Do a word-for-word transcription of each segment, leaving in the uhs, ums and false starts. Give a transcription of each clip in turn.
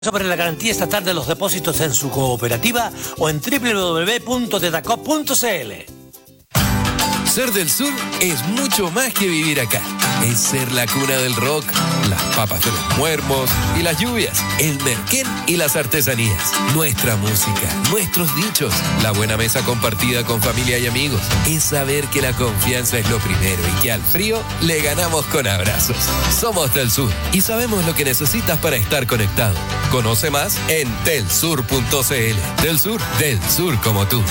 Sobre la garantía estatal de los depósitos en su cooperativa o en doble u doble u doble u punto tetacop punto c l. Ser del sur es mucho más que vivir acá. Es ser la cuna del rock, las papas de los muermos y las lluvias, el merquén y las artesanías, nuestra música, nuestros dichos, la buena mesa compartida con familia y amigos. Es saber que la confianza es lo primero y que al frío le ganamos con abrazos. Somos del sur y sabemos lo que necesitas para estar conectado. Conoce más en telsur punto c l. Del sur, del sur como tú.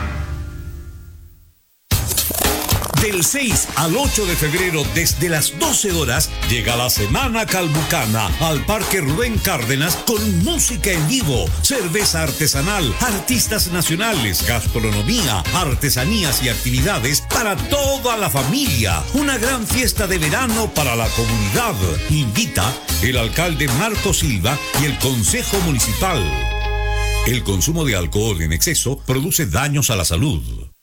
Del seis al ocho de febrero, desde las doce horas, llega la Semana Calbucana al Parque Rubén Cárdenas con música en vivo, cerveza artesanal, artistas nacionales, gastronomía, artesanías y actividades para toda la familia. Una gran fiesta de verano para la comunidad. Invita el alcalde Marco Silva y el Consejo Municipal. El consumo de alcohol en exceso produce daños a la salud.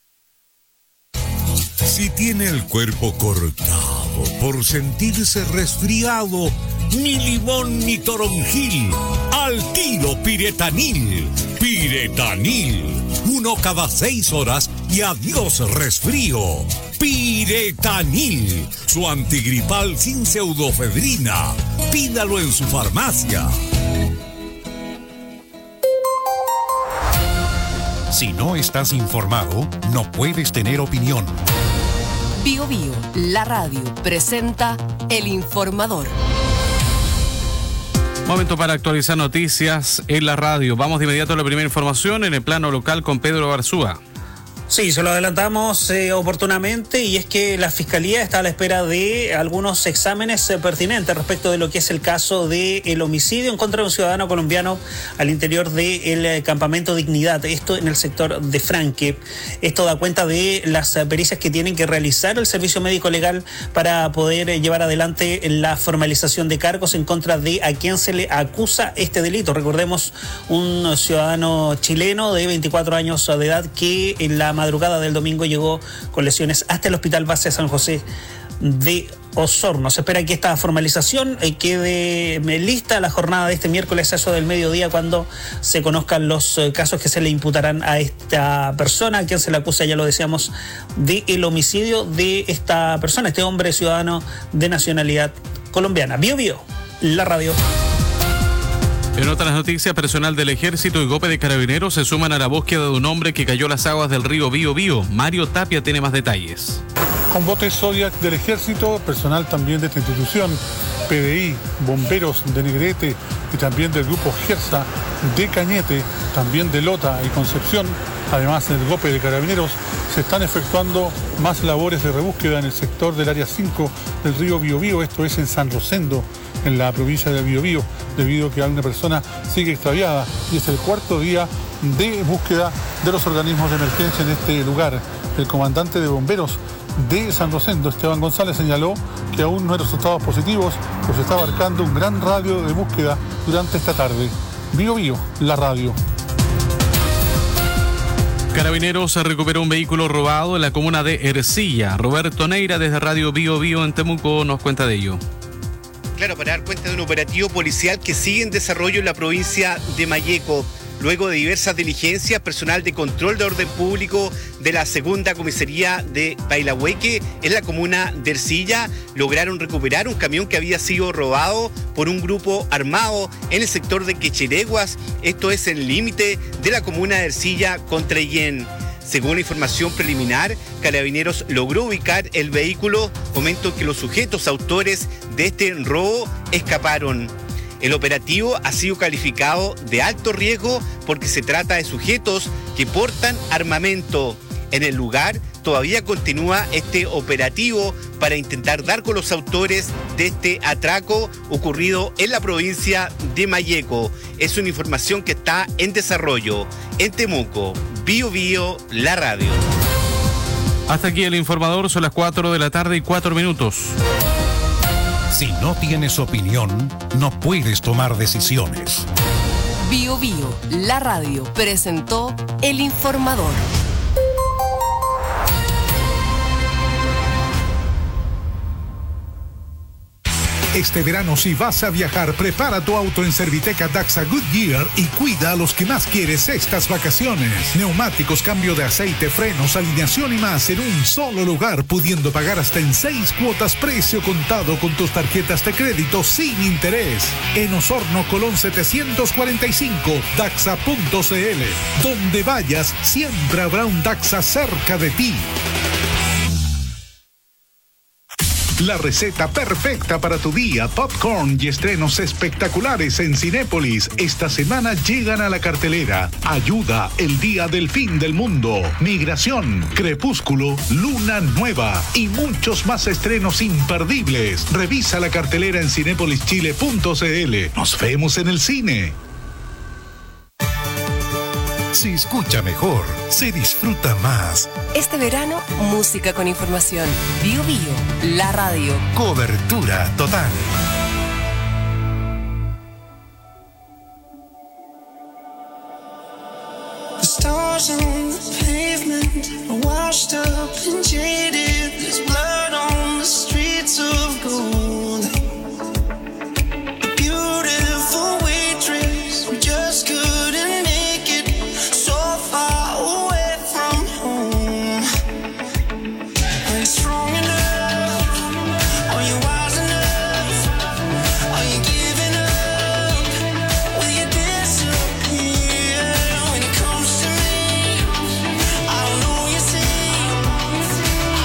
Si tiene el cuerpo cortado por sentirse resfriado, ni limón ni toronjil, al tiro Piretanil. Piretanil, uno cada seis horas y adiós resfrío. Piretanil, su antigripal sin pseudofedrina. Pídalo en su farmacia. Si no estás informado, no puedes tener opinión. Bio Bio, la radio, presenta El Informador. Momento para actualizar noticias en la radio. Vamos de inmediato a la primera información en el plano local con Pedro Barzúa. Sí, se lo adelantamos eh, oportunamente, y es que la Fiscalía está a la espera de algunos exámenes eh, pertinentes respecto de lo que es el caso del homicidio en contra de un ciudadano colombiano al interior del eh, campamento Dignidad, esto en el sector de Franque. Esto da cuenta de las eh, pericias que tienen que realizar el Servicio Médico Legal para poder eh, llevar adelante la formalización de cargos en contra de a quien se le acusa este delito. Recordemos, un ciudadano chileno de veinticuatro años de edad que en la madrugada del domingo llegó con lesiones hasta el Hospital Base San José de Osorno. Se espera que esta formalización eh, quede lista la jornada de este miércoles a eso del mediodía, cuando se conozcan los eh, casos que se le imputarán a esta persona, a quien se le acusa, ya lo decíamos, de el homicidio de esta persona, este hombre ciudadano de nacionalidad colombiana. Bio Bio, la radio. En otras noticias, personal del Ejército y Golpe de Carabineros se suman a la búsqueda de un hombre que cayó a las aguas del río Bío Bío. Mario Tapia tiene más detalles. Con botes Zodiac del Ejército, personal también de esta institución, P D I, bomberos de Negrete y también del grupo Gersa de Cañete, también de Lota y Concepción, además del Golpe de Carabineros, se están efectuando más labores de rebúsqueda en el sector del área cinco del río Bío Bío, esto es en San Rosendo, en la provincia de Bío Bío, debido a que alguna persona sigue extraviada, y es el cuarto día de búsqueda de los organismos de emergencia en este lugar. El comandante de bomberos de San Rosendo, Esteban González, señaló que aún no hay resultados positivos, pues está abarcando un gran radio de búsqueda durante esta tarde. Bío Bío, la radio. Carabineros recuperó un vehículo robado en la comuna de Ercilla. Roberto Neira, desde Radio Bío Bío en Temuco, nos cuenta de ello. Claro, para dar cuenta de un operativo policial que sigue en desarrollo en la provincia de Malleco. Luego de diversas diligencias, personal de control de orden público de la segunda comisaría de Bailahueque, en la comuna de Ercilla, lograron recuperar un camión que había sido robado por un grupo armado en el sector de Quechereguas, esto es el límite de la comuna de Ercilla con Trellén. Según la información preliminar, Carabineros logró ubicar el vehículo, momento que los sujetos autores de este robo escaparon. El operativo ha sido calificado de alto riesgo porque se trata de sujetos que portan armamento. En el lugar todavía continúa este operativo para intentar dar con los autores de este atraco ocurrido en la provincia de Malleco. Es una información que está en desarrollo. En Temuco, Bío Bío, la radio. Hasta aquí el informador, son las cuatro de la tarde y cuatro minutos. Si no tienes opinión, no puedes tomar decisiones. Bío Bío, la radio, presentó El Informador. Este verano, si vas a viajar, prepara tu auto en Serviteca Daxa Goodyear y cuida a los que más quieres estas vacaciones. Neumáticos, cambio de aceite, frenos, alineación y más en un solo lugar, pudiendo pagar hasta en seis cuotas precio contado con tus tarjetas de crédito sin interés. En Osorno, Colón setecientos cuarenta y cinco, daxa punto c l. Donde vayas, siempre habrá un Daxa cerca de ti. La receta perfecta para tu día, popcorn y estrenos espectaculares en Cinépolis. Esta semana llegan a la cartelera Ayuda, el día del fin del mundo, Migración, Crepúsculo, Luna Nueva y muchos más estrenos imperdibles. Revisa la cartelera en cinépolis chile punto c l. Nos vemos en el cine. Se escucha mejor, se disfruta más. Este verano, música con información. Bio Bio, la radio. Cobertura total. The stars on the pavement are washed up and jaded. There's blood on the streets of gold. A beautiful waitress who just couldn't make it so far away from home. Are you strong enough? Are you wise enough? Are you giving up? Will you disappear? When it comes to me, I don't know you see.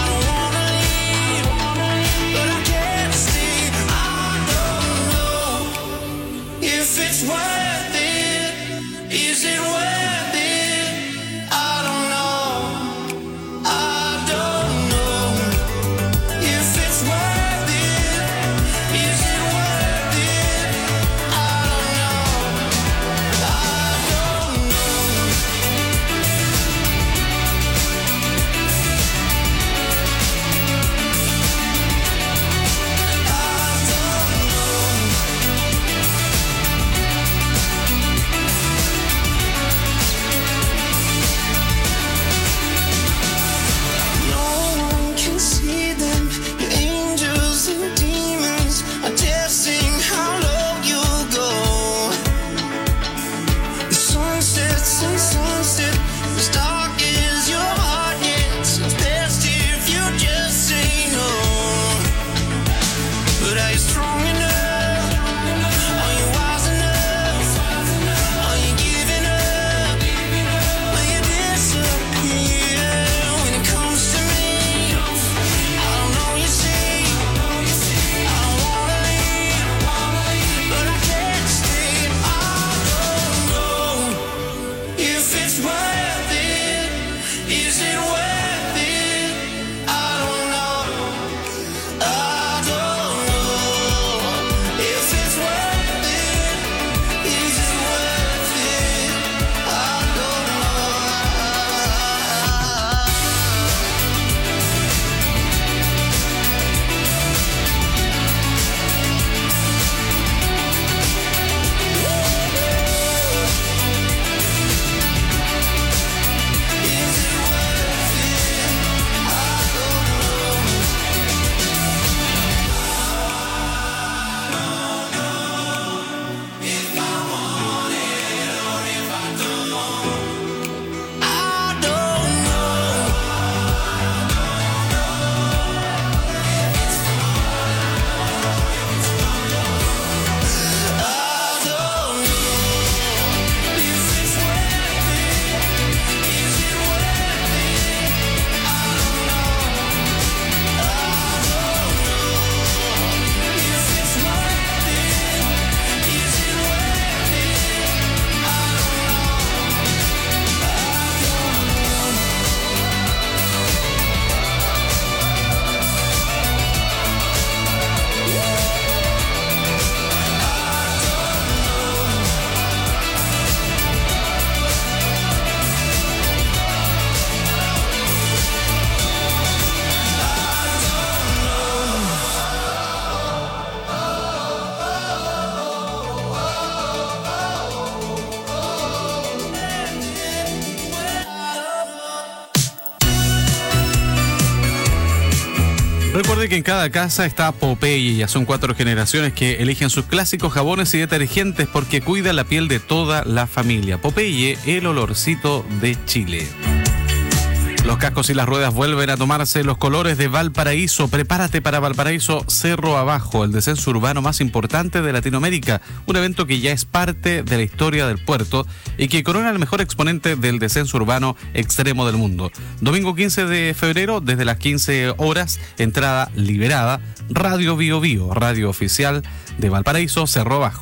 Recuerde que en cada casa está Popeye, ya son cuatro generaciones que eligen sus clásicos jabones y detergentes porque cuida la piel de toda la familia. Popeye, el olorcito de Chile. Los cascos y las ruedas vuelven a tomarse los colores de Valparaíso. Prepárate para Valparaíso Cerro Abajo, el descenso urbano más importante de Latinoamérica. Un evento que ya es parte de la historia del puerto y que corona el mejor exponente del descenso urbano extremo del mundo. Domingo quince de febrero, desde las quince horas, entrada liberada. Radio Bio Bio, radio oficial de Valparaíso Cerro Abajo.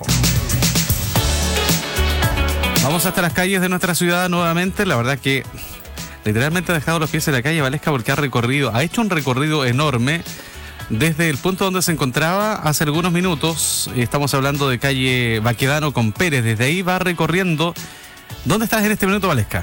Vamos hasta las calles de nuestra ciudad nuevamente. La verdad que literalmente ha dejado los pies en la calle Valesca porque ha recorrido, ha hecho un recorrido enorme desde el punto donde se encontraba hace algunos minutos. Estamos hablando de calle Baquedano con Pérez. Desde ahí va recorriendo. ¿Dónde estás en este minuto, Valesca?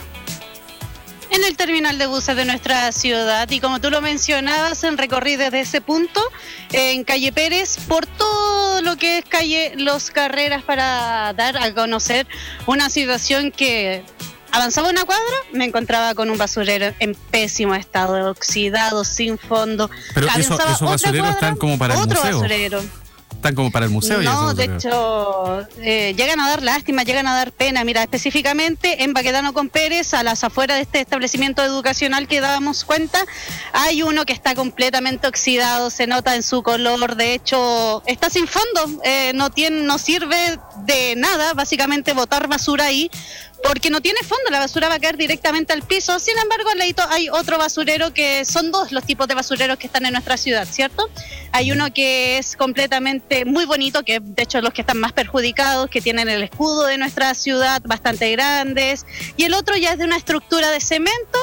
En el terminal de buses de nuestra ciudad, y como tú lo mencionabas, en recorrí desde ese punto, en calle Pérez, por todo lo que es calle Los Carreras, para dar a conocer una situación que avanzaba una cuadra, me encontraba con un basurero en pésimo estado, oxidado, sin fondo. Pero eso, esos basureros cuadra, están como para el otro museo. Basurero. Están como para el museo. No, y de hecho, eh, llegan a dar lástima, llegan a dar pena. Mira, específicamente en Baquedano con Pérez, a las afueras de este establecimiento educacional que dábamos cuenta, hay uno que está completamente oxidado, se nota en su color. De hecho, está sin fondo, eh, no tiene, no sirve de nada, básicamente botar basura ahí, porque no tiene fondo, la basura va a caer directamente al piso. Sin embargo, al ladito hay otro basurero, que son dos los tipos de basureros que están en nuestra ciudad, ¿cierto? Hay uno que es completamente muy bonito, que de hecho los que están más perjudicados, que tienen el escudo de nuestra ciudad bastante grandes, y el otro ya es de una estructura de cemento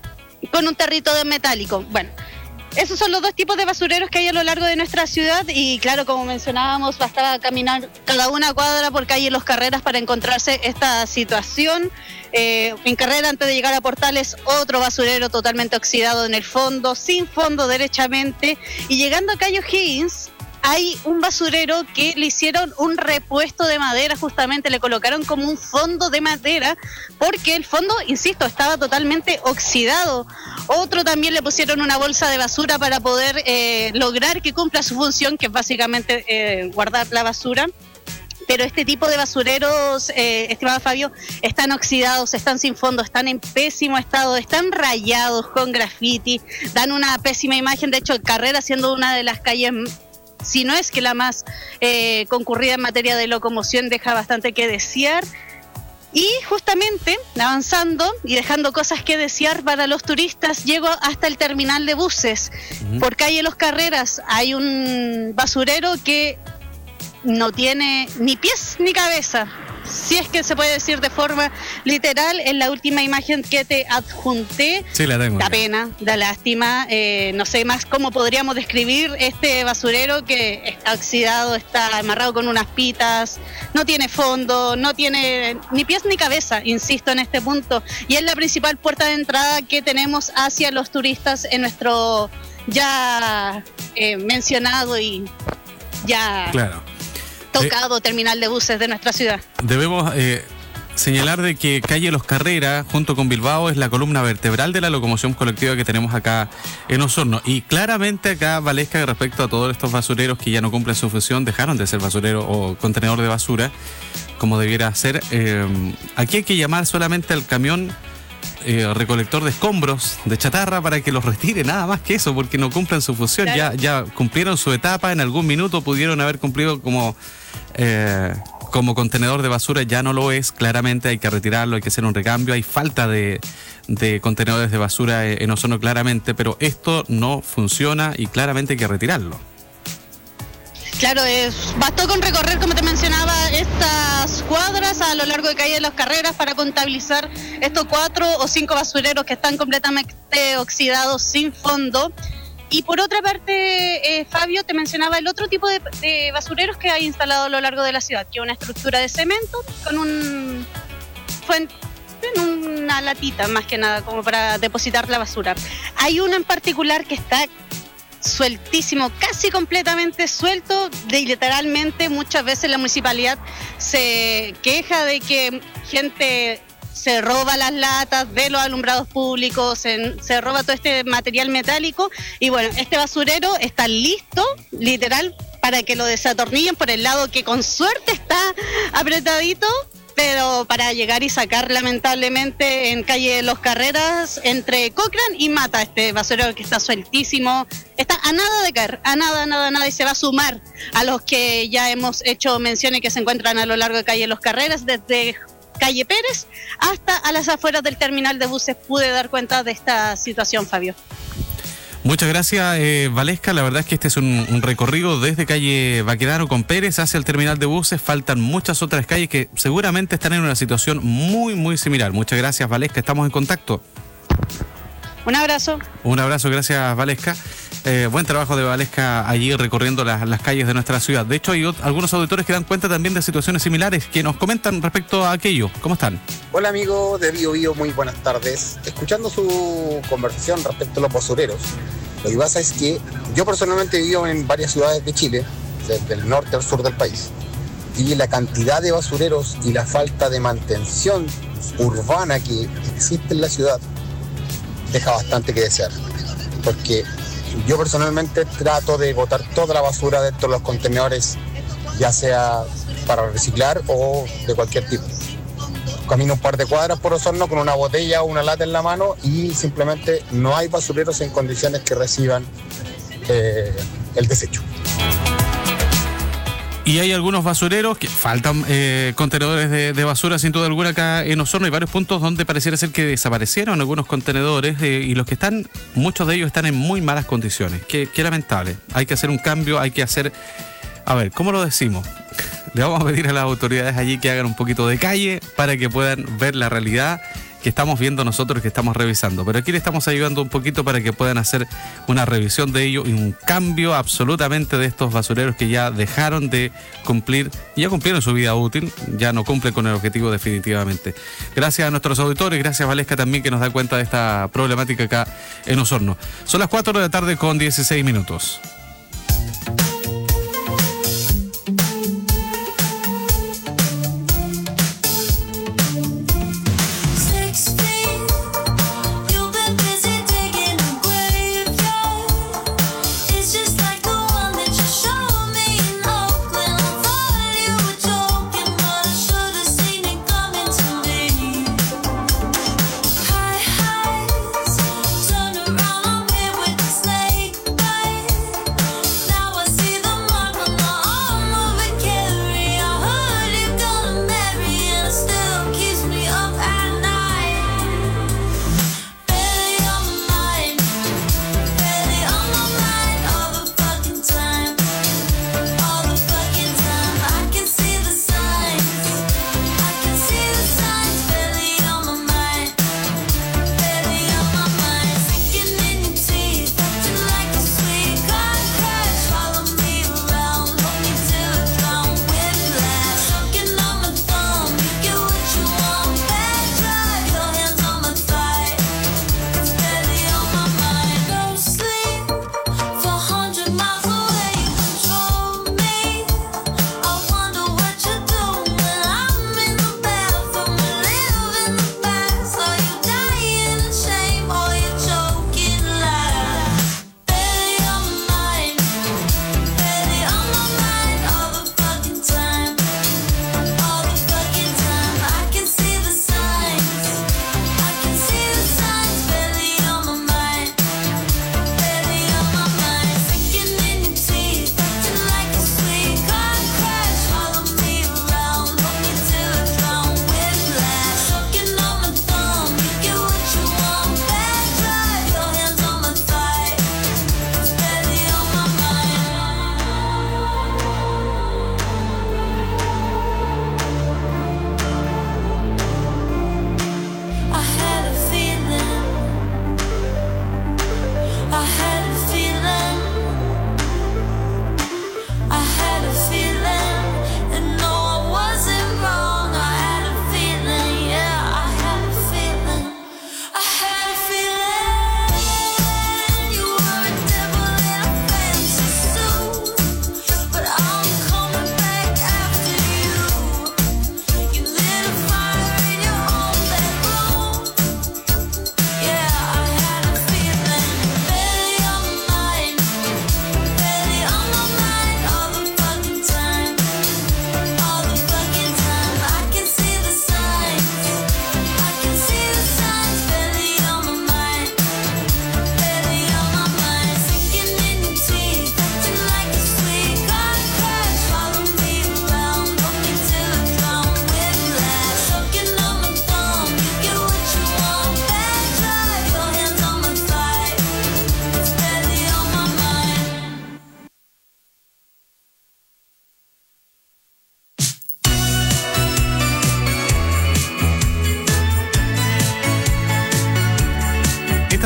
con un territo de metálico. Bueno, esos son los dos tipos de basureros que hay a lo largo de nuestra ciudad, y claro, como mencionábamos, bastaba caminar cada una cuadra por calle Los Carreras para encontrarse esta situación. Eh, en carrera, antes de llegar a Portales, otro basurero totalmente oxidado en el fondo, sin fondo derechamente, y llegando a calle O'Higgins, hay un basurero que le hicieron un repuesto de madera, justamente le colocaron como un fondo de madera, porque el fondo, insisto, estaba totalmente oxidado. Otro también le pusieron una bolsa de basura para poder eh, lograr que cumpla su función, que es básicamente eh, guardar la basura. Pero este tipo de basureros, eh, estimado Fabio, están oxidados, están sin fondo, están en pésimo estado, están rayados con graffiti, dan una pésima imagen. De hecho, Carrera, siendo una de las calles, si no es que la más eh, concurrida en materia de locomoción, deja bastante que desear. Y justamente, avanzando y dejando cosas que desear para los turistas, llego hasta el terminal de buses. Uh-huh. Por calle Los Carreras hay un basurero que no tiene ni pies ni cabeza, si es que se puede decir de forma literal. En la última imagen que te adjunté, sí, la tengo, da ya. pena, da lástima, eh, no sé más cómo podríamos describir este basurero, que está oxidado, está amarrado con unas pitas, no tiene fondo, no tiene ni pies ni cabeza, insisto en este punto, y es la principal puerta de entrada que tenemos hacia los turistas en nuestro ya eh, mencionado y ya claro. tocado eh, terminal de buses de nuestra ciudad. Debemos eh, señalar de que calle Los Carreras, junto con Bilbao, es la columna vertebral de la locomoción colectiva que tenemos acá en Osorno. Y claramente acá, Valesca, respecto a todos estos basureros que ya no cumplen su función, dejaron de ser basurero o contenedor de basura, como debiera ser. Eh, aquí hay que llamar solamente al camión Eh, recolector de escombros, de chatarra, para que los retire, nada más que eso, porque no cumplen su función. Claro. ya, ya cumplieron su etapa, en algún minuto pudieron haber cumplido como eh, como contenedor de basura, ya no lo es. Claramente hay que retirarlo, hay que hacer un recambio, hay falta de, de contenedores de basura en Osorno, claramente, pero esto no funciona y claramente hay que retirarlo. Claro, es, bastó con recorrer, como te mencionaba, estas cuadras a lo largo de calle de Las Carreras para contabilizar estos cuatro o cinco basureros que están completamente oxidados, sin fondo. Y por otra parte, eh, Fabio, te mencionaba el otro tipo de, de basureros que hay instalado a lo largo de la ciudad, que es una estructura de cemento con un fuente, una latita más que nada, como para depositar la basura. Hay uno en particular que está sueltísimo, casi completamente suelto, de literalmente muchas veces la municipalidad se queja de que gente se roba las latas de los alumbrados públicos, se, se roba todo este material metálico y bueno, este basurero está listo, literal, para que lo desatornillen por el lado que con suerte está apretadito, pero para llegar y sacar lamentablemente en calle Los Carreras entre Cochrane y Mata, este basurero que está sueltísimo, está a nada de caer, a nada, nada, nada, y se va a sumar a los que ya hemos hecho menciones que se encuentran a lo largo de calle Los Carreras, desde calle Pérez hasta a las afueras del terminal de buses. Pude dar cuenta de esta situación, Fabio. Muchas gracias, eh, Valesca. La verdad es que este es un, un recorrido desde calle Baquedano con Pérez hacia el terminal de buses. Faltan muchas otras calles que seguramente están en una situación muy, muy similar. Muchas gracias, Valesca. Estamos en contacto. Un abrazo. Un abrazo, gracias, Valesca. Eh, buen trabajo de Valesca allí recorriendo las, las calles de nuestra ciudad. De hecho, hay ot- algunos auditores que dan cuenta también de situaciones similares que nos comentan respecto a aquello. ¿Cómo están? Hola amigos de Bio Bio, muy buenas tardes. Escuchando su conversación respecto a los basureros, lo que pasa es que yo personalmente vivo en varias ciudades de Chile, desde el norte al sur del país, y la cantidad de basureros y la falta de mantención urbana que existe en la ciudad deja bastante que desear, porque yo personalmente trato de botar toda la basura dentro de los contenedores, ya sea para reciclar o de cualquier tipo. Camino un par de cuadras por Osorno con una botella o una lata en la mano y simplemente no hay basureros en condiciones que reciban eh, el desecho. Y hay algunos basureros que faltan eh, contenedores de, de basura sin duda alguna acá en Osorno. Hay varios puntos donde pareciera ser que desaparecieron algunos contenedores eh, y los que están, muchos de ellos están en muy malas condiciones. Qué, qué lamentable. Hay que hacer un cambio, hay que hacer... A ver, ¿cómo lo decimos? Le vamos a pedir a las autoridades allí que hagan un poquito de calle para que puedan ver la realidad que estamos viendo nosotros, que estamos revisando. Pero aquí le estamos ayudando un poquito para que puedan hacer una revisión de ello y un cambio absolutamente de estos basureros que ya dejaron de cumplir, ya cumplieron su vida útil, ya no cumplen con el objetivo definitivamente. Gracias a nuestros auditores, gracias Valesca también que nos da cuenta de esta problemática acá en Osorno. Son las cuatro de la tarde con dieciséis minutos. Turn around, I'm here with the snake bite.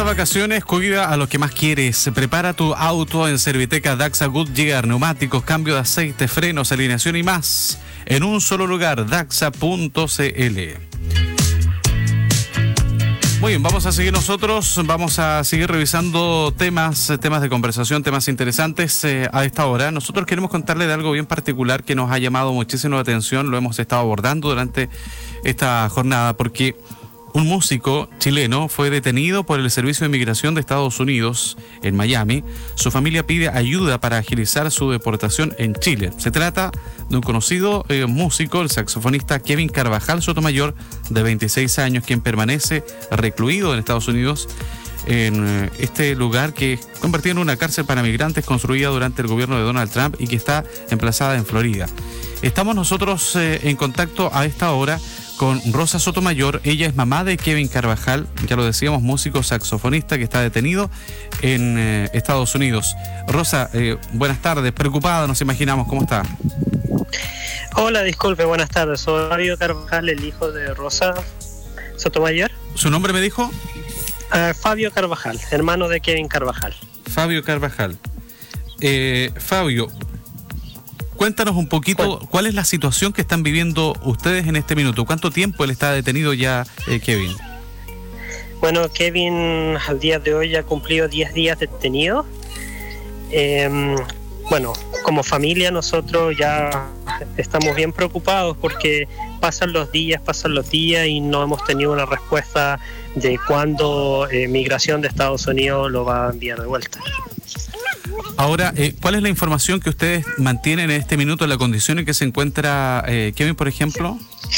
estas vacaciones cuida a lo que más quieres. Prepara tu auto en Serviteca Daxa Goodyear, neumáticos, cambio de aceite, frenos, alineación y más. En un solo lugar, daxa punto c l. Muy bien, vamos a seguir nosotros, vamos a seguir revisando temas, temas de conversación, temas interesantes eh, a esta hora. Nosotros queremos contarle de algo bien particular que nos ha llamado muchísimo la atención, lo hemos estado abordando durante esta jornada, porque un músico chileno fue detenido por el Servicio de Migración de Estados Unidos en Miami. Su familia pide ayuda para agilizar su deportación en Chile. Se trata de un conocido eh, músico, el saxofonista Kevin Carvajal Sotomayor, de veintiséis años, quien permanece recluido en Estados Unidos en eh, este lugar que es convertido en una cárcel para migrantes construida durante el gobierno de Donald Trump y que está emplazada en Florida. Estamos nosotros eh, en contacto a esta hora con Rosa Sotomayor. Ella es mamá de Kevin Carvajal, ya lo decíamos, músico saxofonista que está detenido en eh, Estados Unidos. Rosa, eh, buenas tardes, preocupada nos imaginamos, ¿cómo está? Hola, disculpe, buenas tardes, soy Fabio Carvajal, el hijo de Rosa Sotomayor. ¿Su nombre me dijo? Uh, Fabio Carvajal, hermano de Kevin Carvajal. Fabio Carvajal. Eh, Fabio, cuéntanos un poquito, bueno, ¿cuál es la situación que están viviendo ustedes en este minuto? ¿Cuánto tiempo él está detenido ya, eh, Kevin? Bueno, Kevin al día de hoy ya ha cumplido diez días detenido. Eh, bueno, como familia nosotros ya estamos bien preocupados porque pasan los días, pasan los días y no hemos tenido una respuesta de cuándo eh, Migración de Estados Unidos lo va a enviar de vuelta. Ahora, eh, ¿cuál es la información que ustedes mantienen en este minuto, la condición en que se encuentra eh, Kevin, por ejemplo?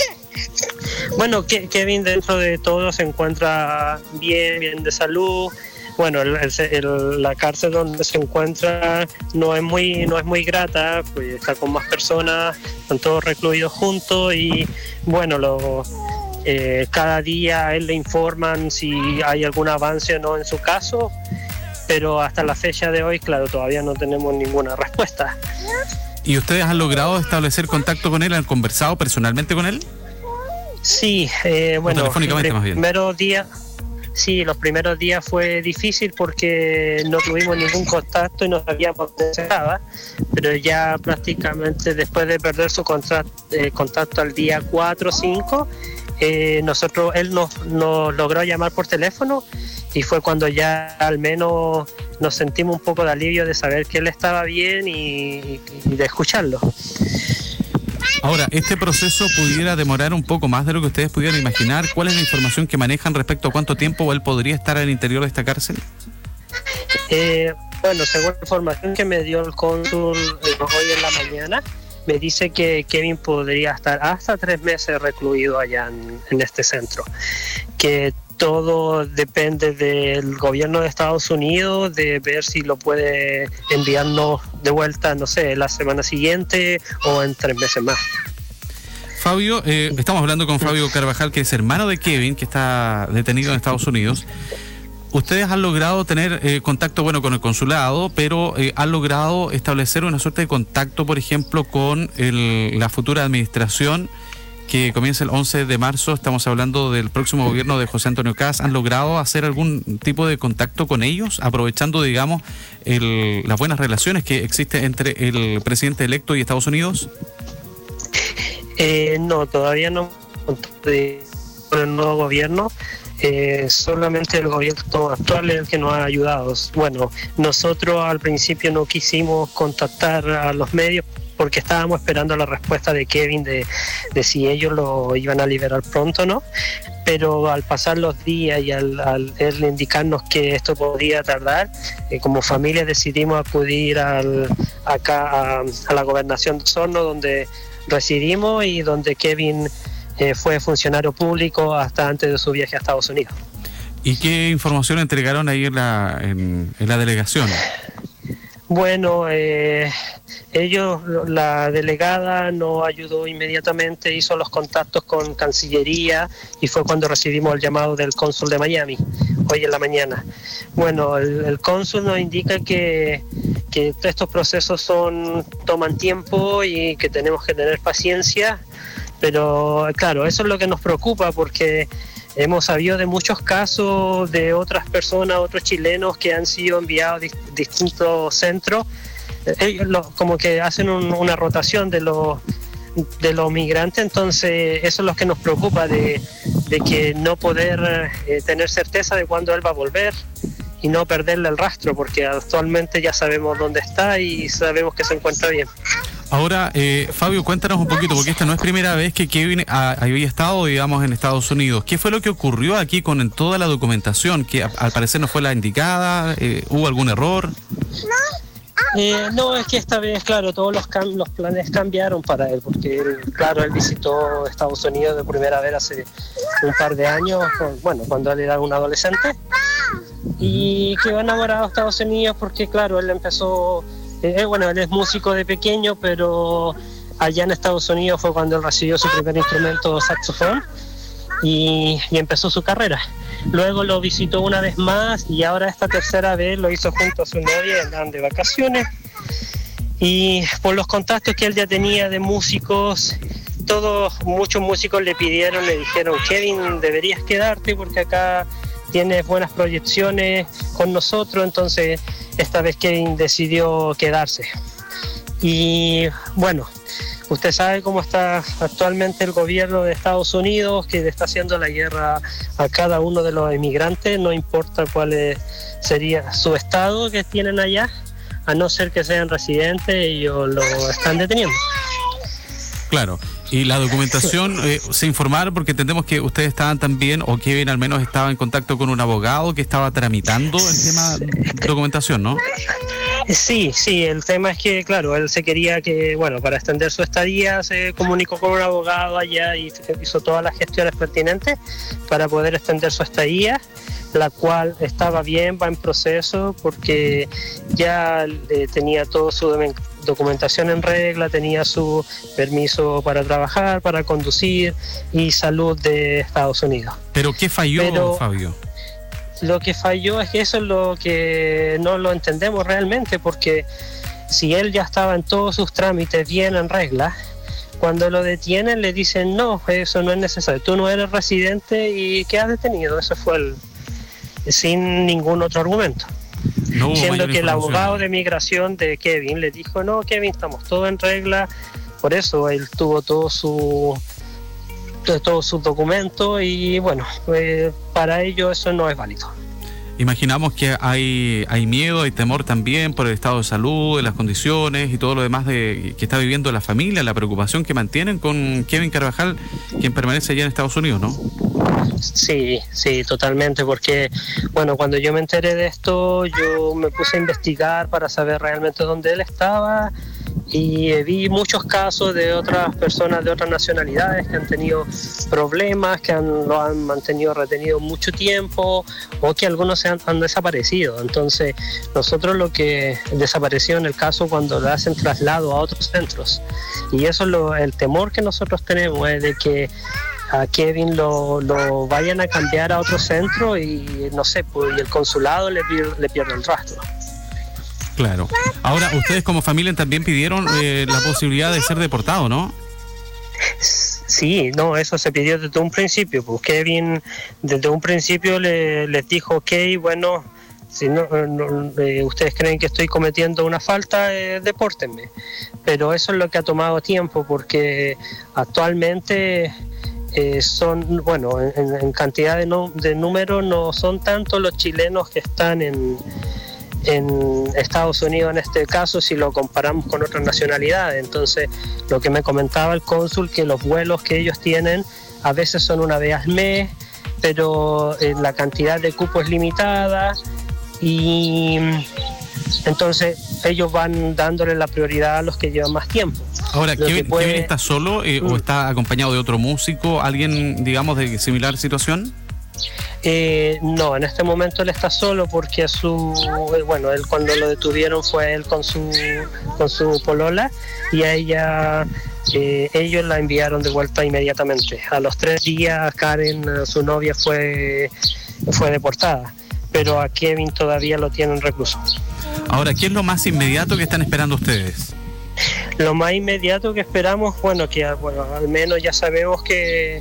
Bueno, que, Kevin dentro de todo se encuentra bien, bien de salud. Bueno, el, el, el, la cárcel donde se encuentra no es muy no es muy grata, pues está con más personas, están todos recluidos juntos y bueno, lo, eh, cada día a él le informan si hay algún avance o no en su caso, pero hasta la fecha de hoy, claro, todavía no tenemos ninguna respuesta. ¿Y ustedes han logrado establecer contacto con él? ¿Han conversado personalmente con él? Sí, eh, bueno, telefónicamente más bien. Primeros días, sí, los primeros días fue difícil porque no tuvimos ningún contacto y no sabíamos de nada, pero ya prácticamente después de perder su contacto, eh, contacto al día cuatro o cinco, eh, nosotros, él nos, nos logró llamar por teléfono y fue cuando ya al menos nos sentimos un poco de alivio de saber que él estaba bien y, y de escucharlo. Ahora, ¿este proceso pudiera demorar un poco más de lo que ustedes pudieran imaginar? ¿Cuál es la información que manejan respecto a cuánto tiempo él podría estar al interior de esta cárcel? Eh, bueno, según la información que me dio el cónsul eh, hoy en la mañana, me dice que Kevin podría estar hasta tres meses recluido allá en, en este centro. Que todo depende del gobierno de Estados Unidos, de ver si lo puede enviarnos de vuelta, no sé, la semana siguiente o en tres meses más. Fabio, eh, estamos hablando con Fabio Carvajal, que es hermano de Kevin, que está detenido en Estados Unidos. Ustedes han logrado tener eh, contacto, bueno, con el consulado, pero eh, han logrado establecer una suerte de contacto, por ejemplo, con el, la futura administración que comienza el once de marzo, estamos hablando del próximo gobierno de José Antonio Kast. ¿Han logrado hacer algún tipo de contacto con ellos, aprovechando, digamos, el, las buenas relaciones que existen entre el presidente electo y Estados Unidos? Eh, no, todavía no, con el nuevo gobierno. Eh, solamente el gobierno actual es el que nos ha ayudado. Bueno, nosotros al principio no quisimos contactar a los medios porque estábamos esperando la respuesta de Kevin de, de si ellos lo iban a liberar pronto o no, pero al pasar los días y al, al él indicarnos que esto podría tardar, eh, como familia decidimos acudir al, acá a, a la gobernación de Osorno, donde residimos y donde Kevin eh, fue funcionario público hasta antes de su viaje a Estados Unidos. ¿Y qué información entregaron ahí en la, en, en la delegación? Bueno, eh, ellos, la delegada nos ayudó inmediatamente, hizo los contactos con Cancillería y fue cuando recibimos el llamado del cónsul de Miami, hoy en la mañana. Bueno, el, el cónsul nos indica que, que estos procesos son toman tiempo y que tenemos que tener paciencia, pero claro, eso es lo que nos preocupa porque hemos sabido de muchos casos de otras personas, otros chilenos que han sido enviados a dis- distintos centros. Ellos lo, como que hacen un, una rotación de los de los migrantes, entonces eso es lo que nos preocupa, de, de que no poder eh, tener certeza de cuándo él va a volver y no perderle el rastro, porque actualmente ya sabemos dónde está y sabemos que se encuentra bien. Ahora, eh, Fabio, cuéntanos un poquito, porque esta no es primera vez que Kevin ha, había estado, digamos, en Estados Unidos. ¿Qué fue lo que ocurrió aquí con en toda la documentación? Que a, al parecer no fue la indicada, eh, ¿hubo algún error? Eh, no, es que esta vez, claro, todos los, cam- los planes cambiaron para él, porque él, claro, él visitó Estados Unidos de primera vez hace un par de años, con- bueno, cuando él era un adolescente, y quedó enamorado de Estados Unidos porque, claro, él empezó, eh, bueno, él es músico de pequeño, pero allá en Estados Unidos fue cuando él recibió su primer instrumento, saxofón, y, y empezó su carrera. Luego lo visitó una vez más y ahora esta tercera vez lo hizo junto a su novia, andaban de vacaciones, y por los contactos que él ya tenía de músicos, todos, muchos músicos le pidieron, le dijeron: Kevin, deberías quedarte porque acá tienes buenas proyecciones con nosotros. Entonces esta vez Kevin decidió quedarse. Y bueno, usted sabe cómo está actualmente el gobierno de Estados Unidos, que le está haciendo la guerra a cada uno de los inmigrantes, no importa cuál es, sería su estado que tienen allá, a no ser que sean residentes, ellos lo están deteniendo. Claro. Y la documentación, eh, se informaron porque entendemos que ustedes estaban también, o Kevin al menos estaba en contacto con un abogado que estaba tramitando el tema de documentación, ¿no? Sí, sí, el tema es que, claro, él se quería que, bueno, para extender su estadía, se comunicó con un abogado allá y hizo todas las gestiones pertinentes para poder extender su estadía, la cual estaba bien, va en proceso, porque ya eh, tenía toda su documentación en regla, tenía su permiso para trabajar, para conducir y salud de Estados Unidos. ¿Pero qué falló, Pero, Fabio? Lo que falló es que eso es lo que no lo entendemos realmente, porque si él ya estaba en todos sus trámites bien en regla, cuando lo detienen le dicen: no, eso no es necesario, tú no eres residente y quedas detenido. Eso fue el, sin ningún otro argumento. No hubo Siendo mayor que el información. abogado de migración de Kevin le dijo: no, Kevin, estamos todos en regla. Por eso él tuvo todo su de todos sus documentos y bueno, eh, para ellos eso no es válido. Imaginamos que hay, hay miedo, hay temor también por el estado de salud, de las condiciones y todo lo demás de que está viviendo la familia, la preocupación que mantienen con Kevin Carvajal, quien permanece allá en Estados Unidos, ¿no? Sí, sí, totalmente, porque bueno, cuando yo me enteré de esto, yo me puse a investigar para saber realmente dónde él estaba, y eh, vi muchos casos de otras personas de otras nacionalidades que han tenido problemas, que han, lo han mantenido retenido mucho tiempo, o que algunos se han, han desaparecido. Entonces nosotros lo que desapareció en el caso cuando le hacen traslado a otros centros, y eso es lo, el temor que nosotros tenemos, es de que a Kevin lo, lo vayan a cambiar a otro centro y no sé, pues, y el consulado le, pier, le pierde el rastro. Claro. Ahora, ustedes como familia también pidieron eh, la posibilidad de ser deportado, ¿no? Sí, no, eso se pidió desde un principio. Pues Kevin desde un principio le, les dijo: ok, bueno, si no, no eh, ustedes creen que estoy cometiendo una falta, eh, depórtenme. Pero eso es lo que ha tomado tiempo, porque actualmente eh, son, bueno, en, en cantidad de, no, de número no son tantos los chilenos que están en en Estados Unidos en este caso, si lo comparamos con otras nacionalidades. Entonces, lo que me comentaba el cónsul, que los vuelos que ellos tienen a veces son una vez al mes, pero eh, la cantidad de cupo es limitada, y entonces ellos van dándole la prioridad a los que llevan más tiempo. Ahora, Lo que ¿Kevin, puede- Kevin está solo eh, o está acompañado de otro músico, alguien, digamos, de similar situación? Eh, no, en este momento él está solo, porque su, eh, bueno, él cuando lo detuvieron fue él con su con su polola, y a ella eh, ellos la enviaron de vuelta inmediatamente. A los tres días Karen, eh, su novia, fue fue deportada, pero a Kevin todavía lo tienen recluso. Ahora, ¿qué es lo más inmediato que están esperando ustedes? Lo más inmediato que esperamos, bueno, que bueno, al menos ya sabemos que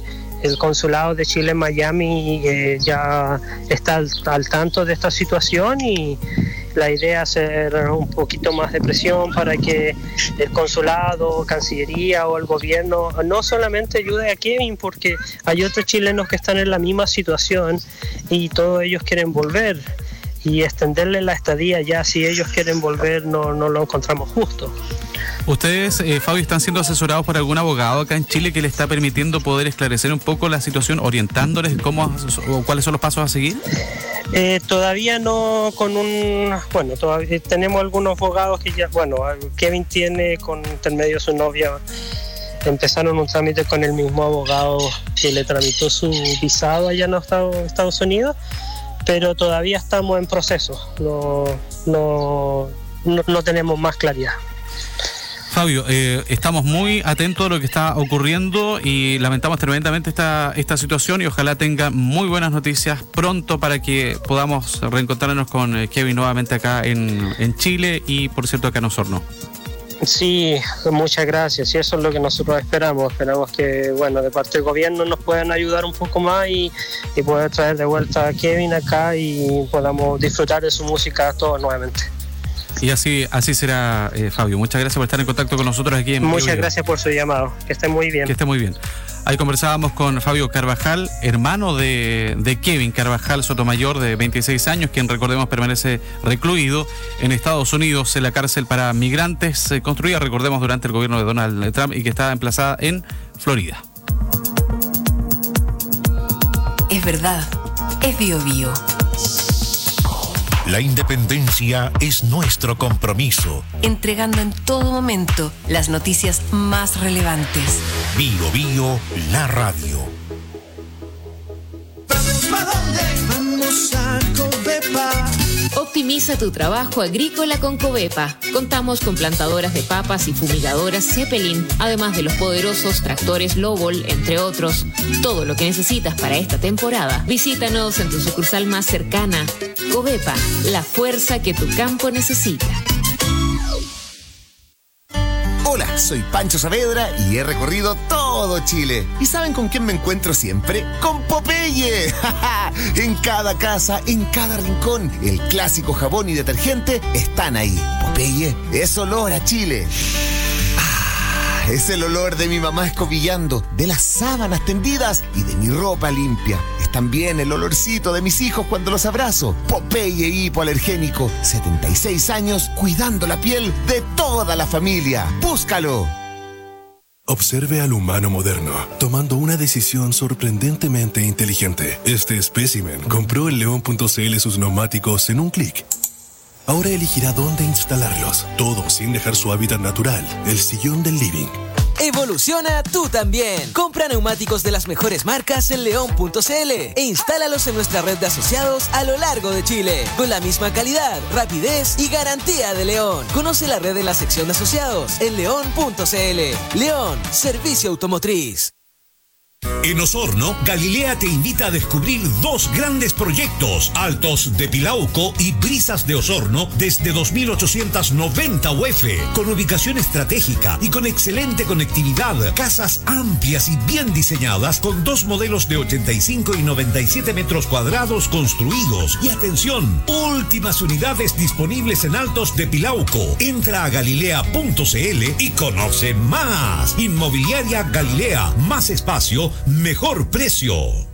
el consulado de Chile en Miami eh, ya está al, al tanto de esta situación y la idea es hacer un poquito más de presión para que el consulado, Cancillería o el gobierno no solamente ayude a Kevin, porque hay otros chilenos que están en la misma situación y todos ellos quieren volver, y extenderle la estadía ya si ellos quieren volver no, no lo encontramos justo. ¿Ustedes, eh, Fabio, están siendo asesorados por algún abogado acá en Chile que le está permitiendo poder esclarecer un poco la situación, orientándoles cómo o cuáles son los pasos a seguir? Eh, todavía no con un... Bueno, todavía tenemos algunos abogados que ya... Bueno, Kevin tiene con intermedio su novia, empezaron un trámite con el mismo abogado que le tramitó su visado allá en Estados, Estados Unidos, pero todavía estamos en proceso, no, no, no, no tenemos más claridad. Fabio, eh, estamos muy atentos a lo que está ocurriendo y lamentamos tremendamente esta, esta situación y ojalá tenga muy buenas noticias pronto para que podamos reencontrarnos con Kevin nuevamente acá en, en Chile y, por cierto, acá en Osorno. Sí, muchas gracias, y eso es lo que nosotros esperamos. Esperamos que, bueno, de parte del gobierno nos puedan ayudar un poco más y, y poder traer de vuelta a Kevin acá y podamos disfrutar de su música todos nuevamente. Y así así será, eh, Fabio. Muchas gracias por estar en contacto con nosotros aquí en Muchas Río gracias por su llamado. Que esté muy bien. Que esté muy bien. Ahí conversábamos con Fabio Carvajal, hermano de, de Kevin Carvajal Sotomayor, de veintiséis años, quien, recordemos, permanece recluido en Estados Unidos en la cárcel para migrantes eh, construida, recordemos, durante el gobierno de Donald Trump y que está emplazada en Florida. Es verdad, es Bio Bio. La independencia es nuestro compromiso. Entregando en todo momento las noticias más relevantes. Bio Bio, la radio. ¿Vamos para dónde? Vamos a Covepa. Optimiza tu trabajo agrícola con Covepa. Contamos con plantadoras de papas y fumigadoras Zeppelin, además de los poderosos tractores Lobol, entre otros. Todo lo que necesitas para esta temporada. Visítanos en tu sucursal más cercana. Covepa, la fuerza que tu campo necesita. Hola, soy Pancho Saavedra y he recorrido todo Chile. ¿Y saben con quién me encuentro siempre? ¡Con Popeye! En cada casa, en cada rincón, el clásico jabón y detergente están ahí. Popeye es olor a Chile. Ah, es el olor de mi mamá escobillando, de las sábanas tendidas y de mi ropa limpia. Es también el olorcito de mis hijos cuando los abrazo. Popeye hipoalergénico, setenta y seis años cuidando la piel de toda la familia. ¡Búscalo! Observe al humano moderno, tomando una decisión sorprendentemente inteligente. Este espécimen compró en león punto c l sus neumáticos en un clic. Ahora elegirá dónde instalarlos, todo sin dejar su hábitat natural, el sillón del living. Evoluciona tú también. Compra neumáticos de las mejores marcas en león punto c l e instálalos en nuestra red de asociados a lo largo de Chile, con la misma calidad, rapidez y garantía de León. Conoce la red en la sección de asociados en león punto c l. León, servicio automotriz. En Osorno, Galilea te invita a descubrir dos grandes proyectos, Altos de Pilauco y Brisas de Osorno, desde dos mil ochocientos noventa U F, con ubicación estratégica y con excelente conectividad, casas amplias y bien diseñadas, con dos modelos de ochenta y cinco y noventa y siete metros cuadrados construidos. Y atención, últimas unidades disponibles en Altos de Pilauco. Entra a galilea punto c l y conoce más. Inmobiliaria Galilea, más espacio, mejor precio.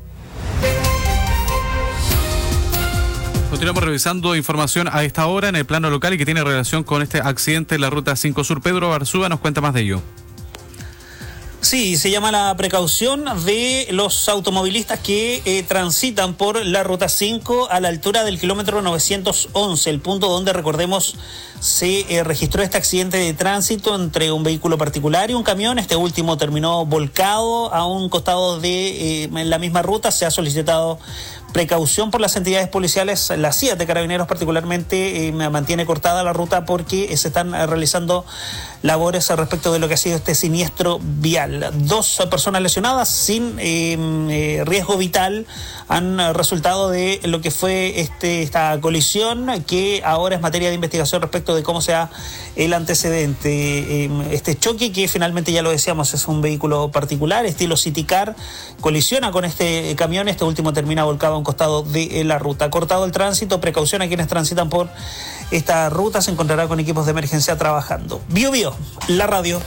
Continuamos revisando información a esta hora en el plano local y que tiene relación con este accidente en la ruta cinco Sur. Pedro Barzúa nos cuenta más de ello. Sí, se llama la precaución de los automovilistas que eh, transitan por la ruta cinco a la altura del kilómetro novecientos once, el punto donde, recordemos, se eh, registró este accidente de tránsito entre un vehículo particular y un camión. Este último terminó volcado a un costado de eh, en la misma ruta. Se ha solicitado precaución por las entidades policiales. La C I A de Carabineros particularmente eh, mantiene cortada la ruta porque se están realizando labores respecto de lo que ha sido este siniestro vial. Dos personas lesionadas sin eh, eh, riesgo vital han resultado de lo que fue este, esta colisión, que ahora es materia de investigación respecto de cómo sea el antecedente. Eh, este choque, que finalmente, ya lo decíamos, es un vehículo particular, estilo City Car, colisiona con este camión. Este último termina volcado a un costado de la ruta. Cortado el tránsito, precaución a quienes transitan por esta ruta, se encontrará con equipos de emergencia trabajando. Bio Bio, la radio.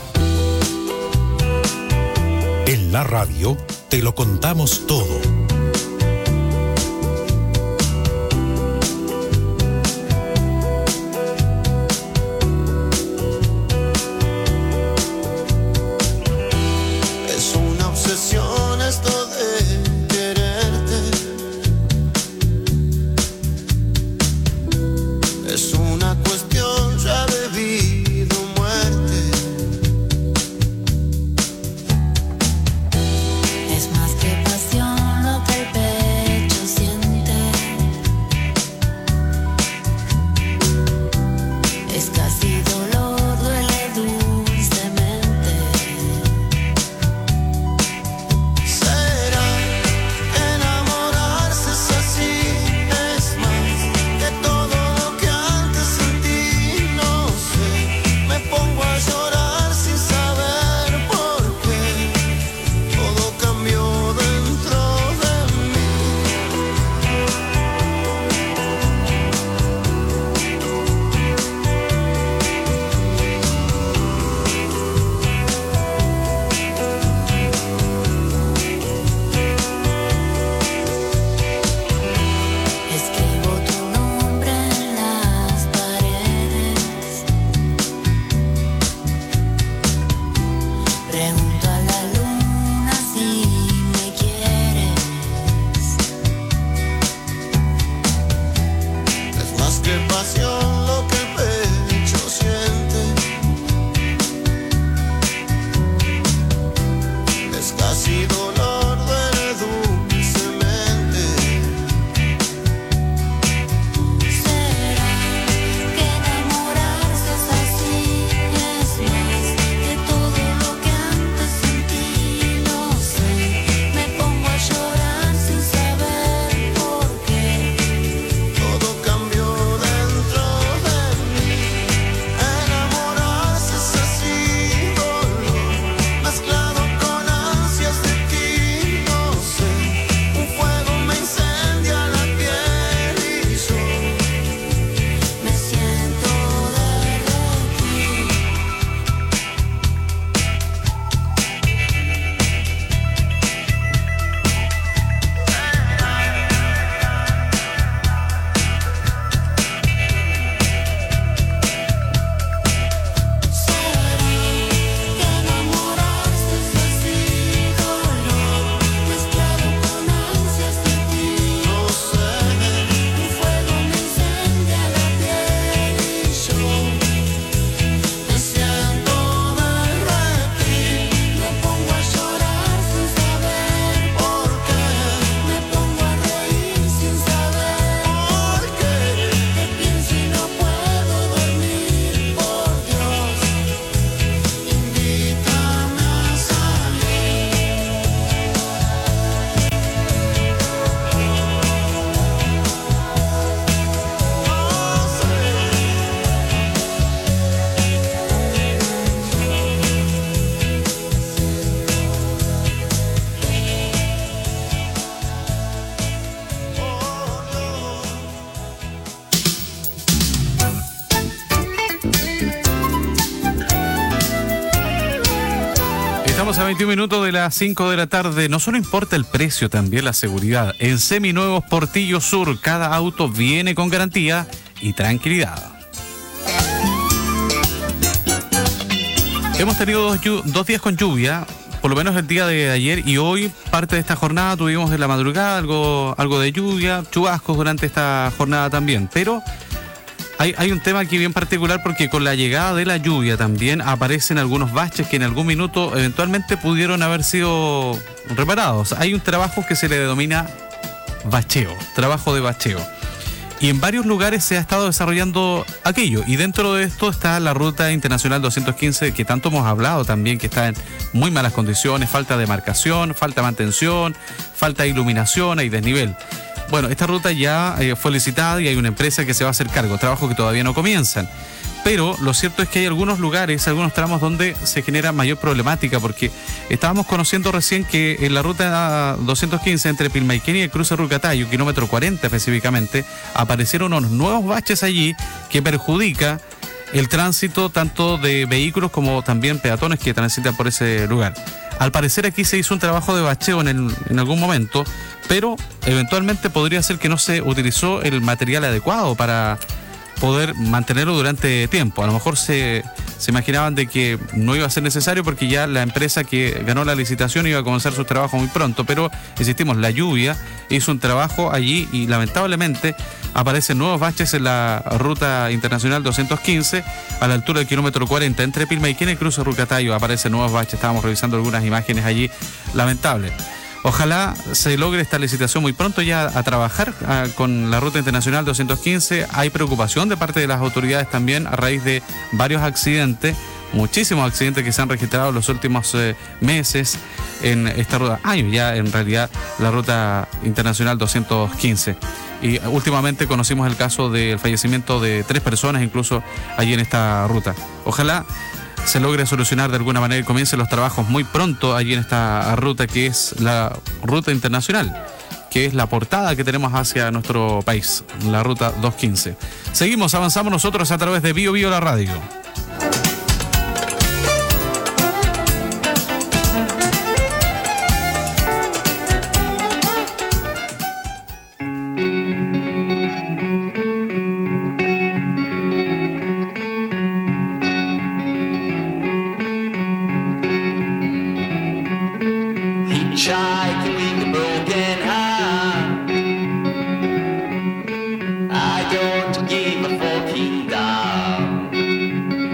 En la radio te lo contamos todo. Es una obsesión esto de quererte. Es una cuestión ya de vida o muerte. Es más que pasión lo que el pecho siente. Es casi dolor, duele dulcemente. Será que enamorarse es así, es más que todo lo que antes sentí. No sé, me pongo a llorar sin saber por qué. Todo cambió dentro de mí. Escribo tu nombre en las paredes. Pregunto a la luna si me quieres. Es más que pasión lo que el pecho siente. Es casi dolor, duele dulcemente. Será que enamorarse es así, es más que todo lo que antes sentí. No sé, me pongo a llorar sin saber por qué. Todo cambió dentro de mí. Enamorarse es así, dolor mezclado con ansias de ti. No sé, un fuego me incendia la piel y yo Me siento derretir. Que enamorarse es así, dolor mezclado con ansias de ti. no sé. Un fuego me incendia la piel y yo Me siento derretir. me pongo a llorar sin saber ¿Por qué? me pongo a reír sin saber ¿Por qué? te pienso y no puedo dormir. Por Dios, Invítame a salir. No sé. Estamos a veintiún minutos de las cinco de la tarde. No solo importa el precio, también la seguridad. En Seminuevos Portillo Sur, cada auto viene con garantía y tranquilidad. Hemos tenido dos, llu- dos días con lluvia, por lo menos el día de ayer y hoy. Parte de esta jornada tuvimos en la madrugada algo, algo de lluvia, chubascos durante esta jornada también. Pero hay, hay un tema aquí bien particular, porque con la llegada de la lluvia también aparecen algunos baches que en algún minuto eventualmente pudieron haber sido reparados. Hay un trabajo que se le denomina bacheo, trabajo de bacheo. Y en varios lugares se ha estado desarrollando aquello. Y dentro de esto está la Ruta Internacional doscientos quince, que tanto hemos hablado también, que está en muy malas condiciones, falta de marcación, falta de mantención, falta de iluminación, hay desnivel. Bueno, esta ruta ya eh, fue licitada y hay una empresa que se va a hacer cargo, trabajos que todavía no comienzan. Pero lo cierto es que hay algunos lugares, algunos tramos donde se genera mayor problemática, porque estábamos conociendo recién que en la ruta doscientos quince entre Pilmaiquén y el cruce Rucatayo, kilómetro cuarenta específicamente, aparecieron unos nuevos baches allí que perjudica el tránsito tanto de vehículos como también peatones que transitan por ese lugar. Al parecer aquí se hizo un trabajo de bacheo en, el, en algún momento, pero eventualmente podría ser que no se utilizó el material adecuado para poder mantenerlo durante tiempo. A lo mejor se, se imaginaban de que no iba a ser necesario porque ya la empresa que ganó la licitación iba a comenzar su trabajo muy pronto, pero insistimos, la lluvia hizo un trabajo allí y lamentablemente aparecen nuevos baches en la Ruta Internacional doscientos quince a la altura del kilómetro cuarenta entre Pilmaiquén y el cruce Rucatayo. Aparecen nuevos baches, estábamos revisando algunas imágenes allí, lamentable. Ojalá se logre esta licitación muy pronto ya a trabajar a, con la Ruta Internacional doscientos quince. Hay preocupación de parte de las autoridades también a raíz de varios accidentes, muchísimos accidentes que se han registrado en los últimos eh, meses en esta ruta, años ya en realidad, la Ruta Internacional doscientos quince. Y últimamente conocimos el caso del fallecimiento de tres personas incluso allí en esta ruta. Ojalá se logre solucionar de alguna manera y comiencen los trabajos muy pronto allí en esta ruta que es la Ruta Internacional, que es la portada que tenemos hacia nuestro país, la Ruta doscientos quince. Seguimos, avanzamos nosotros a través de Bio Bio la radio. I don't give a fucking damn.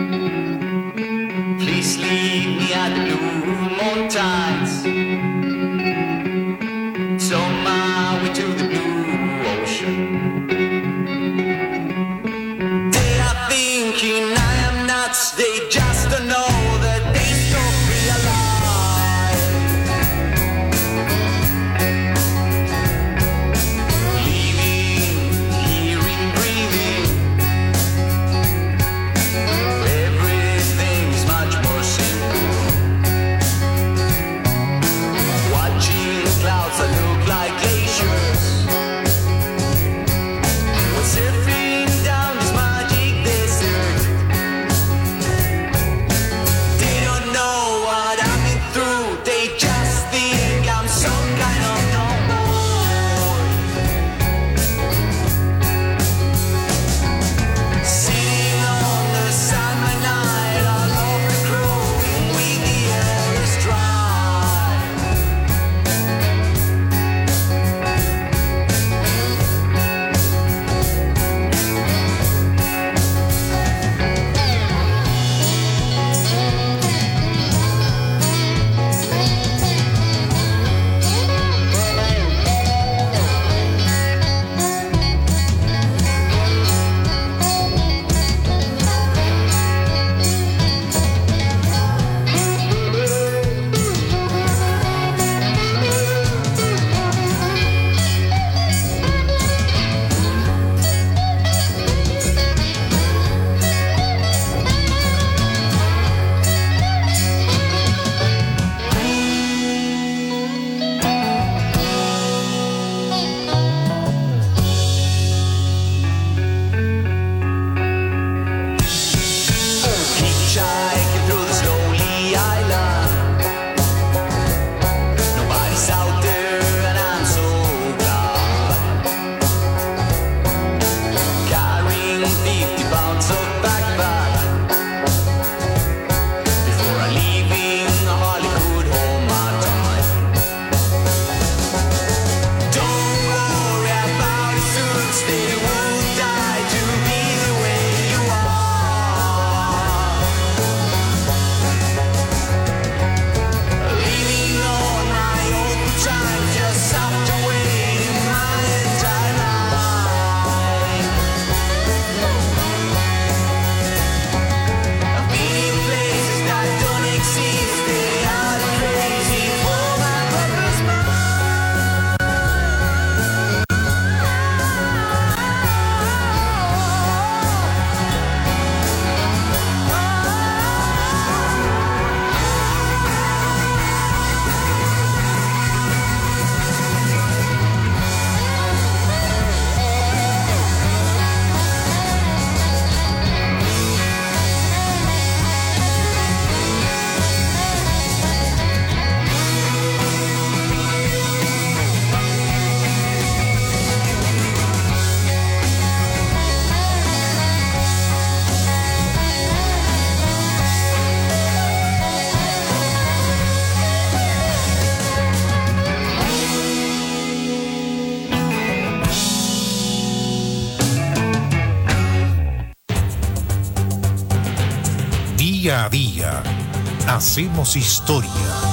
Día a día, hacemos historia.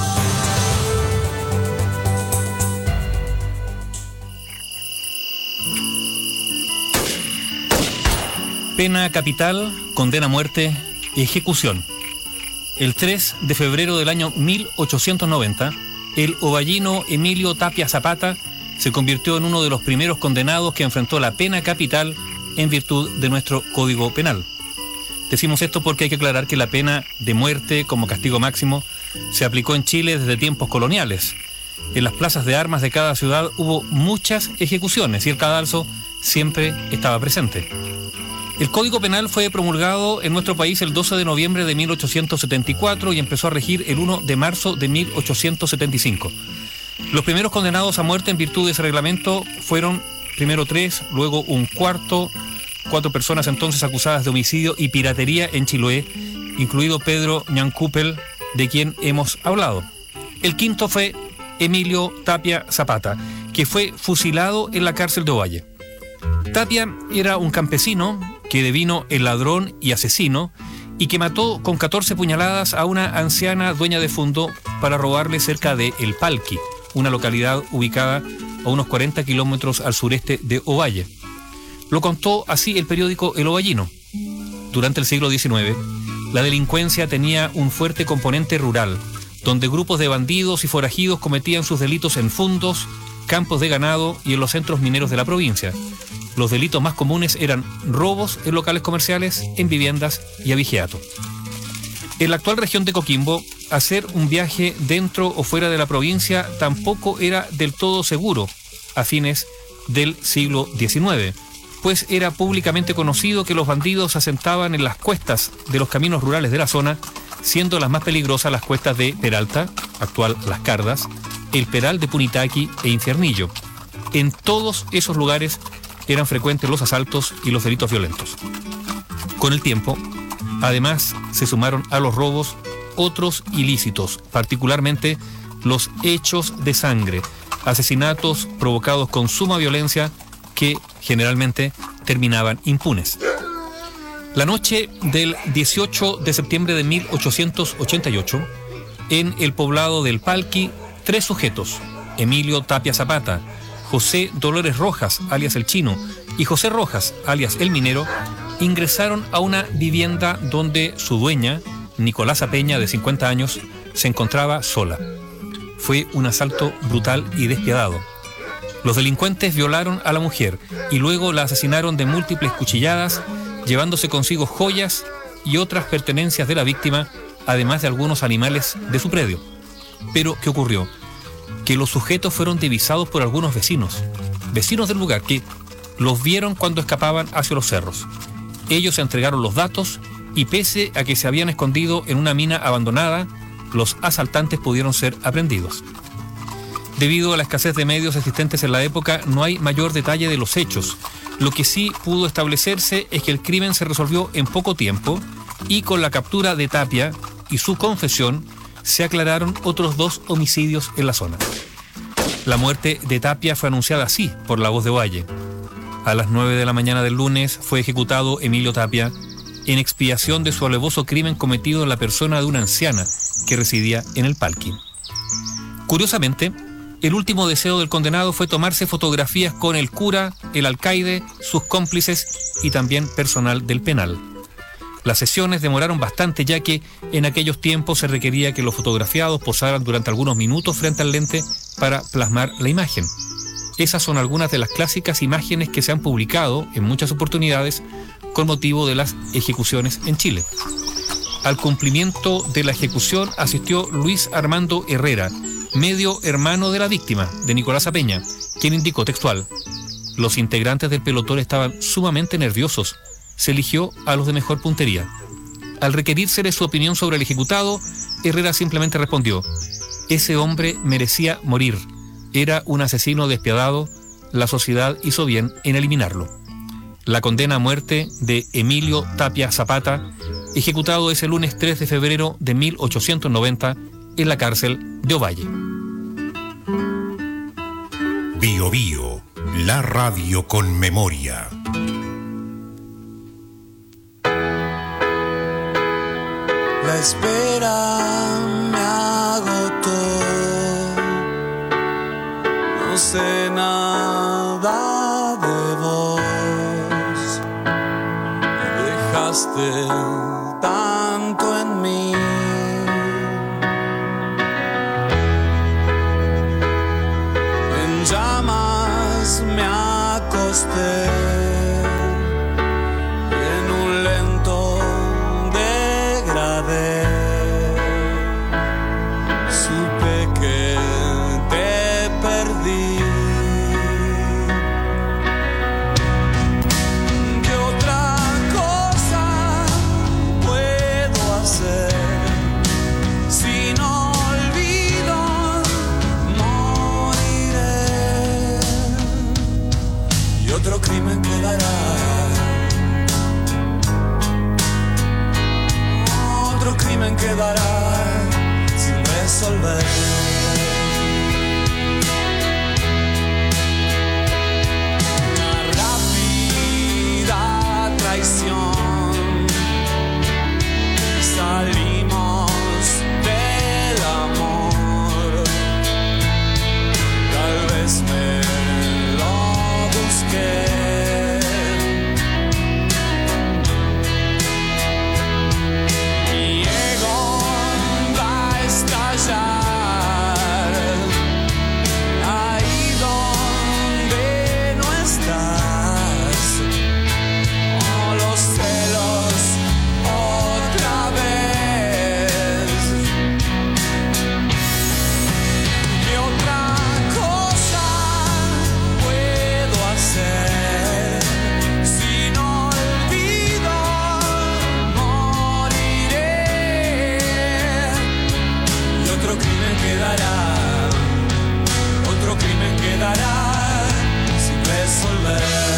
Pena capital, condena a muerte, ejecución. El tres de febrero del año mil ochocientos noventa, el ovallino Emilio Tapia Zapata se convirtió en uno de los primeros condenados que enfrentó la pena capital en virtud de nuestro Código Penal. Decimos esto porque hay que aclarar que la pena de muerte como castigo máximo se aplicó en Chile desde tiempos coloniales. En las plazas de armas de cada ciudad hubo muchas ejecuciones y el cadalso siempre estaba presente. El Código Penal fue promulgado en nuestro país el doce de noviembre de mil ochocientos setenta y cuatro y empezó a regir el uno de marzo de mil ochocientos setenta y cinco. Los primeros condenados a muerte en virtud de ese reglamento fueron primero tres, luego un cuarto, cuatro personas entonces acusadas de homicidio y piratería en Chiloé, incluido Pedro Ñancúpel, de quien hemos hablado. El quinto fue Emilio Tapia Zapata, que fue fusilado en la cárcel de Ovalle. Tapia era un campesino que devino el ladrón y asesino y que mató con catorce puñaladas a una anciana dueña de fundo para robarle cerca de El Palqui, una localidad ubicada a unos cuarenta kilómetros al sureste de Ovalle. Lo contó así el periódico El Ovallino. Durante el siglo diecinueve, la delincuencia tenía un fuerte componente rural, donde grupos de bandidos y forajidos cometían sus delitos en fundos, campos de ganado y en los centros mineros de la provincia. Los delitos más comunes eran robos en locales comerciales, en viviendas y abigeato. En la actual región de Coquimbo, hacer un viaje dentro o fuera de la provincia tampoco era del todo seguro a fines del siglo diecinueve, pues era públicamente conocido que los bandidos se asentaban en las cuestas de los caminos rurales de la zona, siendo las más peligrosas las cuestas de Peralta, actual Las Cardas, el Peral de Punitaqui e Infiernillo. En todos esos lugares eran frecuentes los asaltos y los delitos violentos. Con el tiempo, además, se sumaron a los robos otros ilícitos, particularmente los hechos de sangre, asesinatos provocados con suma violencia que generalmente terminaban impunes. La noche del dieciocho de septiembre de mil ochocientos ochenta y ocho, en el poblado del Palqui, tres sujetos, Emilio Tapia Zapata, José Dolores Rojas, alias El Chino, y José Rojas, alias El Minero, ingresaron a una vivienda donde su dueña, Nicolasa Peña, de cincuenta años, se encontraba sola. Fue un asalto brutal y despiadado. Los delincuentes violaron a la mujer y luego la asesinaron de múltiples cuchilladas, llevándose consigo joyas y otras pertenencias de la víctima, además de algunos animales de su predio. Pero, ¿qué ocurrió? Que los sujetos fueron divisados por algunos vecinos, vecinos del lugar, que los vieron cuando escapaban hacia los cerros. Ellos entregaron los datos y pese a que se habían escondido en una mina abandonada, los asaltantes pudieron ser aprehendidos. Debido a la escasez de medios existentes en la época, no hay mayor detalle de los hechos. Lo que sí pudo establecerse es que el crimen se resolvió en poco tiempo y con la captura de Tapia y su confesión se aclararon otros dos homicidios en la zona. La muerte de Tapia fue anunciada así por La Voz de Ovalle. A las nueve de la mañana del lunes fue ejecutado Emilio Tapia en expiación de su alevoso crimen cometido en la persona de una anciana que residía en el Palqui. Curiosamente, el último deseo del condenado fue tomarse fotografías con el cura, el alcaide, sus cómplices y también personal del penal. Las sesiones demoraron bastante, ya que en aquellos tiempos se requería que los fotografiados posaran durante algunos minutos frente al lente para plasmar la imagen. Esas son algunas de las clásicas imágenes que se han publicado en muchas oportunidades con motivo de las ejecuciones en Chile. Al cumplimiento de la ejecución asistió Luis Armando Herrera, medio hermano de la víctima, de Nicolasa Peña, quien indicó textual: los integrantes del pelotón estaban sumamente nerviosos. Se eligió a los de mejor puntería. Al requerírsele su opinión sobre el ejecutado, Herrera simplemente respondió: ese hombre merecía morir. Era un asesino despiadado. La sociedad hizo bien en eliminarlo. La condena a muerte de Emilio Tapia Zapata, ejecutado ese lunes tres de febrero de mil ochocientos noventa en la cárcel de Ovalle. Bio Bio, la radio con memoria. La espera me agotó. No sé nada de vos. Me dejaste tanto en mí. En llamas me acosté. En un lento degradé. Supe que te perdí. ¿Qué otra cosa puedo hacer si no olvido? Moriré y otro crimen quedará. Otro crimen quedará sin resolver. Una rápida traición. Salimos del amor. Tal vez me lo busqué. Mi ego va a estallar. Ahí donde no estás. Oh, los celos otra vez. ¿Qué otra cosa puedo hacer si no olvido? Moriré y otro crimen quedará. Otro crimen quedará sin resolver.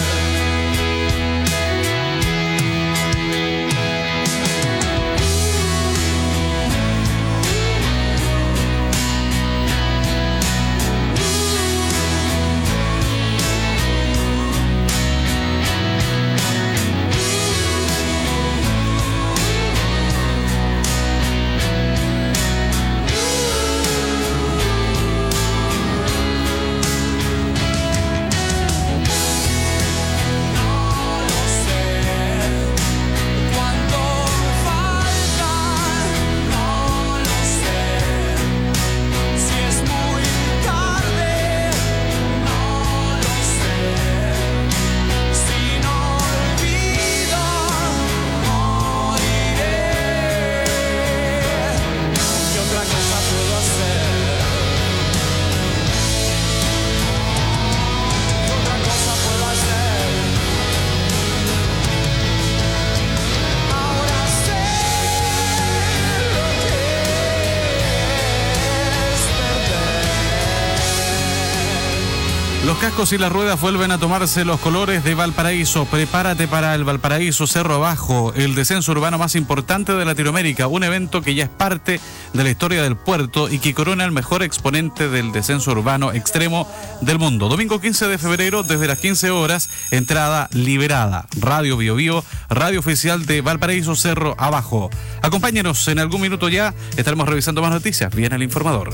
Los cascos y las ruedas vuelven a tomarse los colores de Valparaíso. Prepárate para el Valparaíso Cerro Abajo, el descenso urbano más importante de Latinoamérica. Un evento que ya es parte de la historia del puerto y que corona el mejor exponente del descenso urbano extremo del mundo. Domingo quince de febrero, desde las quince horas, entrada liberada. Radio Bio Bio, radio oficial de Valparaíso Cerro Abajo. Acompáñenos, en algún minuto ya estaremos revisando más noticias. Viene el informador.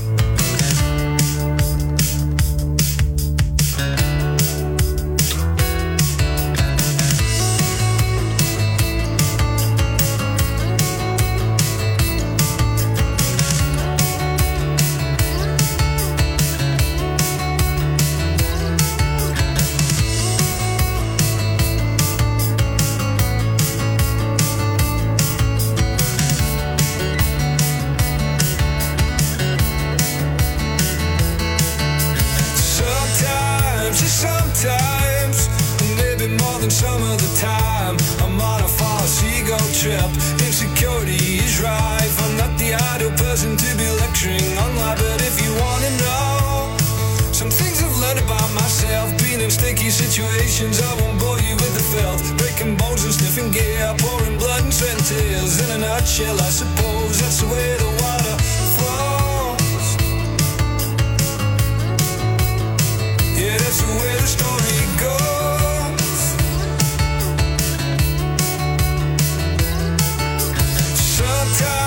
Sometimes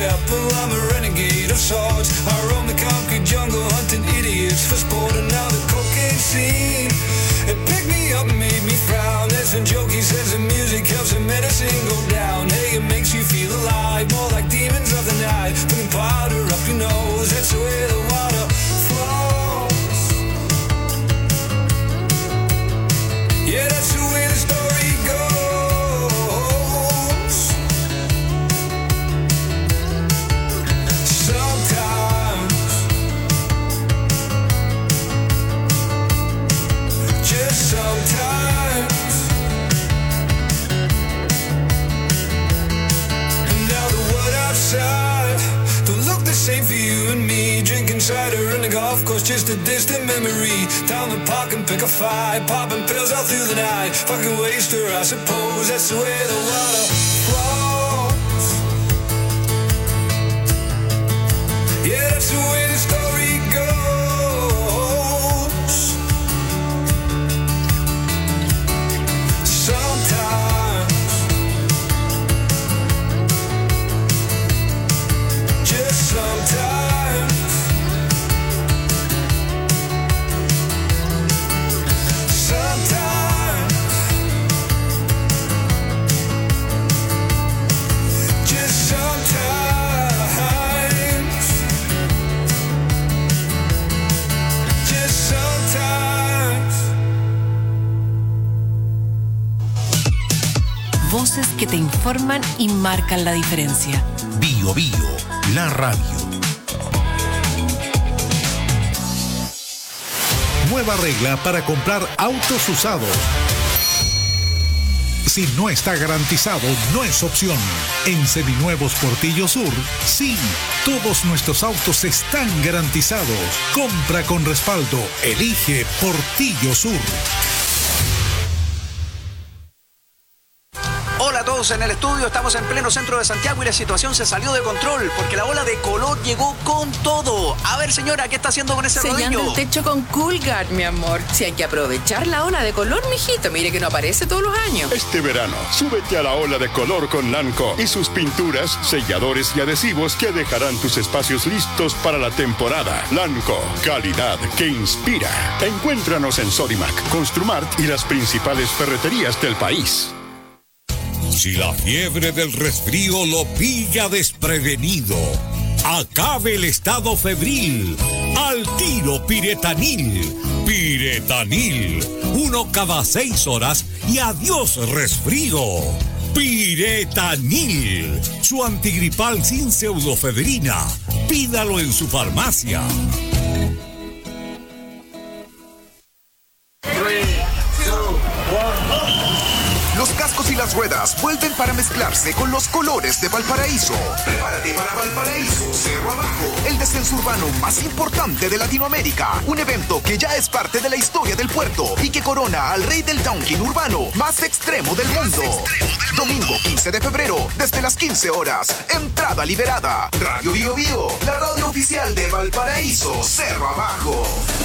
rebel, I'm a renegade of sorts. I roam the concrete jungle hunting idiots for sport. And now the cocaine scene, it picked me up and made me frown. There's a joke, he says the music helps the medicine go down. Hey, it makes you feel alive, more like demons of the night. Putting powder up your nose, that's the way the water flows. Yeah, that's the way the story goes. Sometimes, just sometimes. And now the world outside don't look the same for you and me. Drinking cider in the golf course, just a distant memory. Down the park and pick a fight, popping pills all through the night. Fucking waster, I suppose that's the way the water flows. Yeah, that's the way the story goes. Sometimes, just sometimes. Sometimes, just sometimes, just sometimes. Voces que te informan y marcan la diferencia. Bio Bio, la radio. Nueva regla para comprar autos usados. Si no está garantizado, no es opción. En Seminuevos Portillo Sur, sí, todos nuestros autos están garantizados. Compra con respaldo. Elige Portillo Sur. Hola a todos en el estudio, estamos en pleno centro de Santiago y la situación se salió de control porque la ola de color llegó con todo. A ver, señora, ¿qué está haciendo con ese Sellando rodillo? el techo con Coolguard, mi amor. Si hay que aprovechar la ola de color, mijito. Mire que no aparece todos los años. Este verano, súbete a la ola de color con Lanco y sus pinturas, selladores y adhesivos que dejarán tus espacios listos para la temporada. Lanco, calidad que inspira. Encuéntranos en Sodimac, Construmart y las principales ferreterías del país. Si la fiebre del resfrío lo pilla desprevenido, acabe el estado febril. Al tiro Piretanil. Piretanil. Uno cada seis horas y adiós resfrío. Piretanil. Su antigripal sin pseudofebrina. Pídalo en su farmacia. Los cascos y las ruedas vuelven para mezclarse con los colores de Valparaíso. Prepárate para Valparaíso Cerro Abajo, el descenso urbano más importante de Latinoamérica. Un evento que ya es parte de la historia del puerto y que corona al rey del downhill urbano más extremo del mundo. Domingo quince de febrero, desde las quince horas. Entrada liberada. Radio Bio Bio, la radio oficial de Valparaíso Cerro Abajo.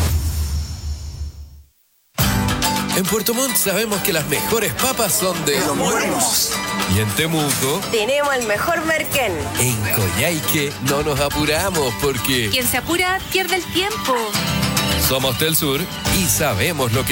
En Puerto Montt sabemos que las mejores papas son de Los Muermos. Y en Temuco, Tenemos el mejor merquén. en Coyhaique, no nos apuramos porque Quien se apura pierde el tiempo. somos del sur y sabemos lo que